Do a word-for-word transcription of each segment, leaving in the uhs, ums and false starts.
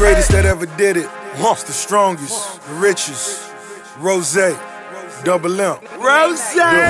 greatest that ever did it. It's the strongest, the richest. Rose, double M. Rose.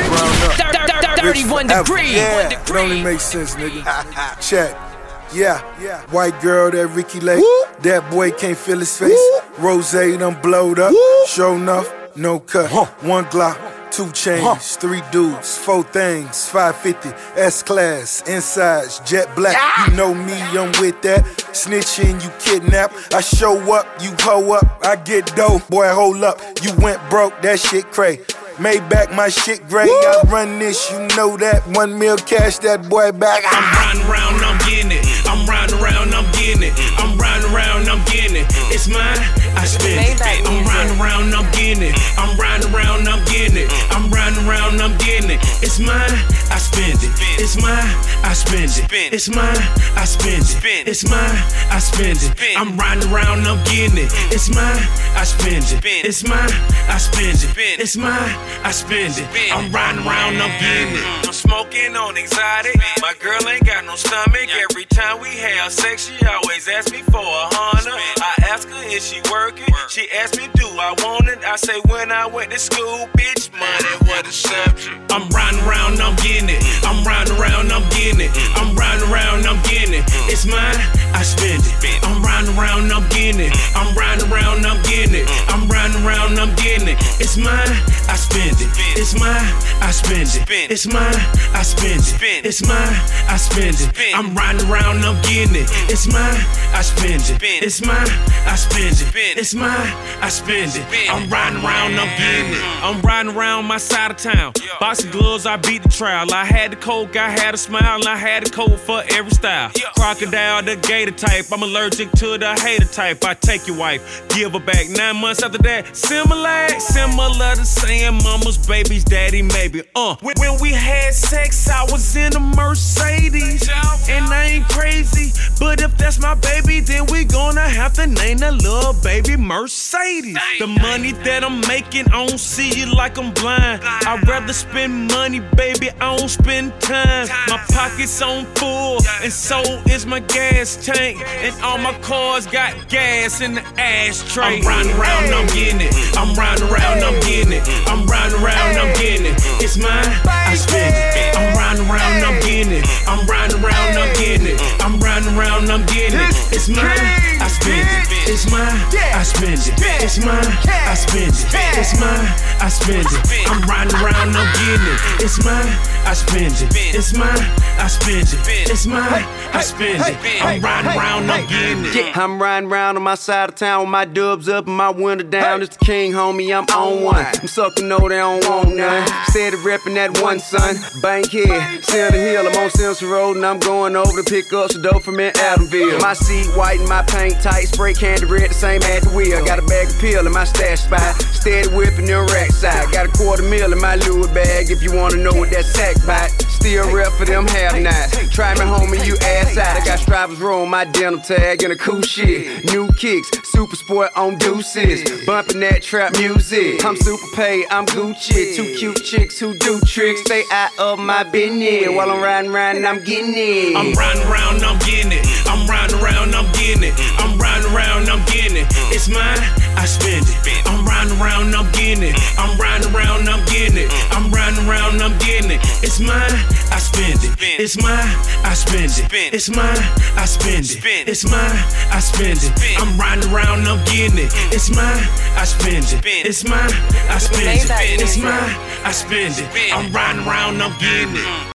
thirty-one degrees. Yeah, it only makes sense, nigga. Check. Yeah, yeah. White girl, that Ricky Lake. That boy can't feel his face. Rose done blowed up. Sure enough, no cut. One Glock, two chains, three dudes, four things, five fifty, S-Class, insides, jet black. You know me, I'm with that. Snitching, you kidnap. I show up, you hoe up. I get dope, boy, hold up. You went broke, that shit cray. Made back my shit gray. I run this, you know that. One mil cash, that boy back. I'm riding around, I'm getting it. I'm riding around, I'm getting it. I'm riding around, I'm getting it. It's mine, I spend it. I'm riding around, I'm getting it. I'm riding around, I'm getting it. I'm riding around, I'm getting it. It's mine, I spend it. It's mine, I spend it. It's mine, I spend it. It's mine, I spend it. I'm riding around, I'm getting it. It's mine, I spend it. It's mine, I spend it. It's mine, I spend it. I'm riding around, I'm getting it. I'm smoking on exotic. My girl ain't got no stomach. Every time we have sex, she always asks me for a hundred. I ask her, is she working? She asks me, do I want it? I say, when I went to school, bitch, money was the subject. I'm riding around, I'm getting it. I'm riding around, I'm getting it. I'm riding around, I'm getting it. It's mine, I spend it. I'm riding around, I'm getting it. I'm riding around, I'm getting it. I'm riding around, I'm getting it. It's mine, I spend it. It's mine, I spend it. It's mine, I spend it. It's mine, I spend it. I'm riding around, I'm getting it. It's mine, I spend it. It's mine, I spend it. It's mine, I spend it. I'm riding around, I'm getting it. I'm riding around my side of town. Boxing gloves, I beat the trial. I had the coke, I had a smile, and I had the coat for every style. Crocodile, the gator type. I'm allergic to the hater type. I take your wife, give her back. Nine months after that, similar, similar to saying mama's baby's daddy, maybe. Uh, when we had sex, I was in a Mercedes, and I ain't crazy, but if that's my baby, then we gonna have to name that little baby Mercedes. The money that I'm making, I don't see it like I'm blind. I'd rather spend money, baby, I don't spend time. My pockets on full, and so is my gas tank, and all my cars got gas in the ashtray. I'm riding around, I'm getting it. I'm riding around, I'm getting it. I'm riding around, I'm getting it. It's mine, I spend it. I'm riding around, I'm getting it. I'm riding around, I'm getting it. I'm riding around, I'm getting it. It's mine, I spend it. It's mine, I spend it. It's mine, I spend it. It's mine, I spend it. I'm riding around, I'm getting it. It's mine, I spend it. It's mine, I spend it. It's mine, I spend it. I'm riding around, I'm getting it. I'm riding around on my side of town with my dubs up and my window down. It's the king, homie, I'm on one. I'm sucking, no, they don't want none. Steady reppin' that one, son. Bankhead, Center Hill, I'm on Simpson Road and I'm going over to pick up some dope from in Adamville. My seat white and my paint tight, spray candy red, the same at the wheel. Got a bag of pill in my stash spot, steady whipping them rack side. Got a quarter mil in my Louis bag if you wanna know what that sack bite. Still rep for them half nights. Try me, homie, you ass out. I got stripers roll on my denim tag and a cool shit. New kicks, super sport on deuces. Bumping that trap music. I'm super paid, I'm Gucci. Two cute chicks who do tricks. Stay out of my business while I'm riding around and I'm getting it. I'm riding around, I'm getting it. I'm riding around, I'm getting it. I'm riding around, I'm getting it. It's mine, I spend it. I'm riding around, I'm getting it. I'm riding around, I'm getting it. I'm riding around, I'm getting it. It's mine, I spend it. It's mine, I spend it. It's mine, I spend it. It's mine, I spend it. I'm riding around, I'm getting it. It's mine, I spend it. It's mine, I spend it. It's mine, I spend it. I'm riding around, I'm getting it.